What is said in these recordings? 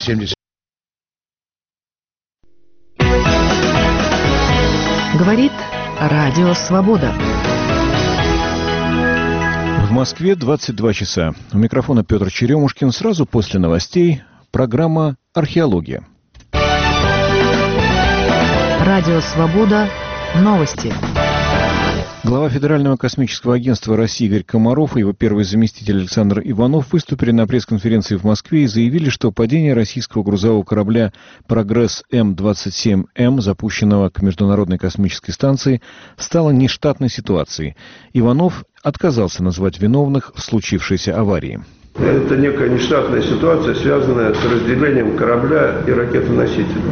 70. Говорит Радио Свобода. В Москве 22 часа. У микрофона Петр Черемушкин. Сразу после новостей программа «Археология». Радио Свобода. Новости. Глава Федерального космического агентства России Игорь Комаров и его первый заместитель Александр Иванов выступили на пресс-конференции в Москве и заявили, что падение российского грузового корабля «Прогресс М-27М», запущенного к Международной космической станции, стало нештатной ситуацией. Иванов отказался назвать виновных в случившейся аварии. Это некая нештатная ситуация, связанная с разделением корабля и ракетоносителя.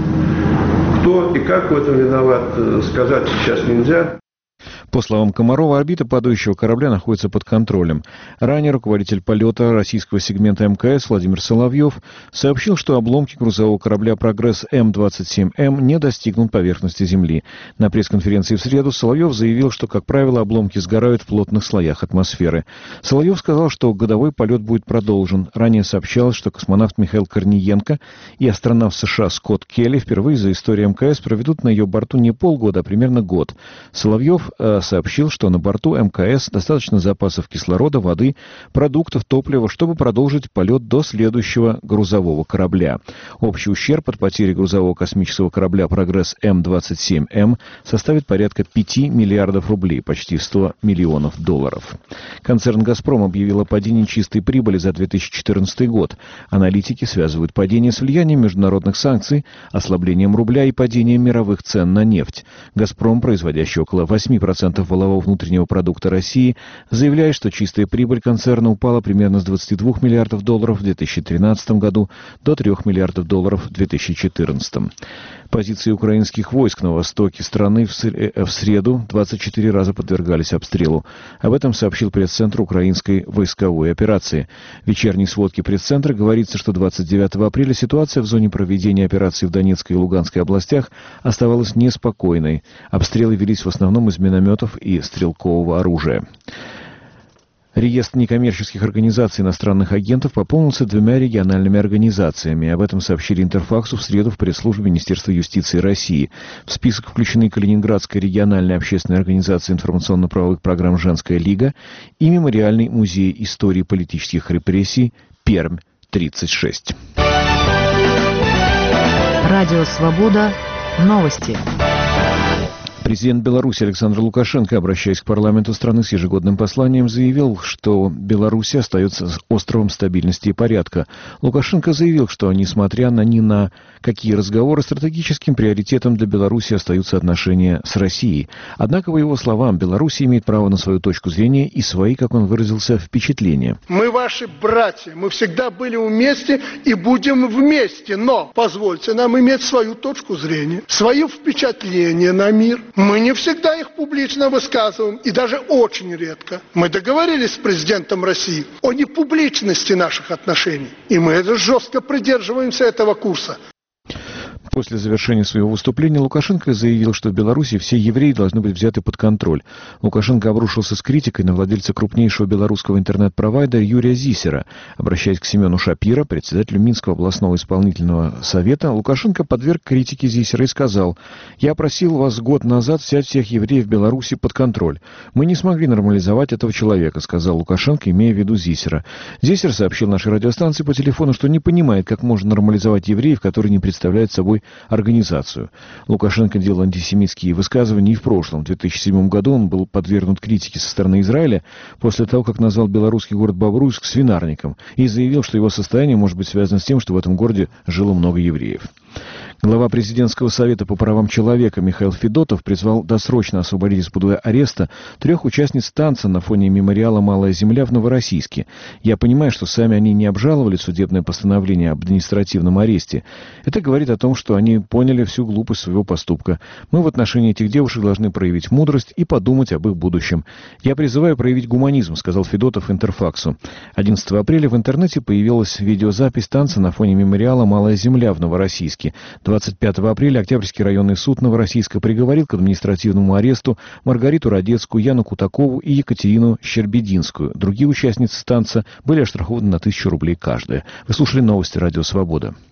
Кто и как в этом виноват, сказать сейчас нельзя. По словам Комарова, орбита падающего корабля находится под контролем. Ранее руководитель полета российского сегмента МКС Владимир Соловьев сообщил, что обломки грузового корабля «Прогресс М-27М» не достигнут поверхности Земли. На пресс-конференции в среду Соловьев заявил, что, как правило, обломки сгорают в плотных слоях атмосферы. Соловьев сказал, что годовой полет будет продолжен. Ранее сообщалось, что космонавт Михаил Корниенко и астронавт США Скотт Келли впервые за историю МКС проведут на ее борту не полгода, а примерно год. Соловьев сообщил, что на борту МКС достаточно запасов кислорода, воды, продуктов, топлива, чтобы продолжить полет до следующего грузового корабля. Общий ущерб от потери грузового космического корабля «Прогресс М-27М» составит порядка 5 миллиардов рублей, почти 100 миллионов долларов. Концерн «Газпром» объявил о падении чистой прибыли за 2014 год. Аналитики связывают падение с влиянием международных санкций, ослаблением рубля и падением мировых цен на нефть. «Газпром», производящий около 8% валового внутреннего продукта России, заявляет, что чистая прибыль концерна упала примерно с 22 миллиардов долларов в 2013 году до 3 миллиардов долларов в 2014. Позиции украинских войск на востоке страны в среду 24 раза подвергались обстрелу. Об этом сообщил пресс-центр украинской войсковой операции. В вечерней сводке пресс-центра говорится, что 29 апреля ситуация в зоне проведения операции в Донецкой и Луганской областях оставалась неспокойной. Обстрелы велись в основном из минометов и стрелкового оружия. Реестр некоммерческих организаций иностранных агентов пополнился 2 региональными организациями. Об этом сообщили Интерфаксу в среду в пресс-службе Министерства юстиции России. В список включены Калининградская региональная общественная организация информационно-правовых программ «Женская лига» и Мемориальный музей истории политических репрессий «Пермь-36». Радио Свобода. Новости. Президент Беларуси Александр Лукашенко, обращаясь к парламенту страны с ежегодным посланием, заявил, что Беларусь остается островом стабильности и порядка. Лукашенко заявил, что, несмотря ни на какие разговоры, стратегическим приоритетом для Беларуси остаются отношения с Россией. Однако, по его словам, Беларусь имеет право на свою точку зрения и свои, как он выразился, впечатления. Мы ваши братья, мы всегда были вместе и будем вместе, но позвольте нам иметь свою точку зрения, свое впечатление на мир. Мы не всегда их публично высказываем, и даже очень редко. Мы договорились с президентом России о непубличности наших отношений, и мы жестко придерживаемся этого курса. После завершения своего выступления Лукашенко заявил, что в Беларуси все евреи должны быть взяты под контроль. Лукашенко обрушился с критикой на владельца крупнейшего белорусского интернет-провайдера Юрия Зисера. Обращаясь к Семену Шапиро, председателю Минского областного исполнительного совета, Лукашенко подверг критике Зисера и сказал: «Я просил вас год назад взять всех евреев в Беларуси под контроль. Мы не смогли нормализовать этого человека», — сказал Лукашенко, имея в виду Зисера. Зисер сообщил нашей радиостанции по телефону, что не понимает, как можно нормализовать евреев, которые не представляют собой организацию. Лукашенко делал антисемитские высказывания и в прошлом. В 2007 году он был подвергнут критике со стороны Израиля после того, как назвал белорусский город Бобруйск свинарником и заявил, что его состояние может быть связано с тем, что в этом городе жило много евреев. Глава президентского совета по правам человека Михаил Федотов призвал досрочно освободить из-под ареста 3 участниц танца на фоне мемориала «Малая земля» в Новороссийске. Я понимаю, что сами они не обжаловали судебное постановление об административном аресте. Это говорит о том, что они поняли всю глупость своего поступка. Мы в отношении этих девушек должны проявить мудрость и подумать об их будущем. Я призываю проявить гуманизм, сказал Федотов Интерфаксу. 11 апреля в интернете появилась видеозапись танца на фоне мемориала «Малая земля» в Новороссийске. 25 апреля Октябрьский районный суд Новороссийска приговорил к административному аресту Маргариту Радецкую, Яну Кутакову и Екатерину Щербединскую. Другие участницы танца были оштрафованы на 1000 рублей каждая. Вы слушали новости «Радио Свобода».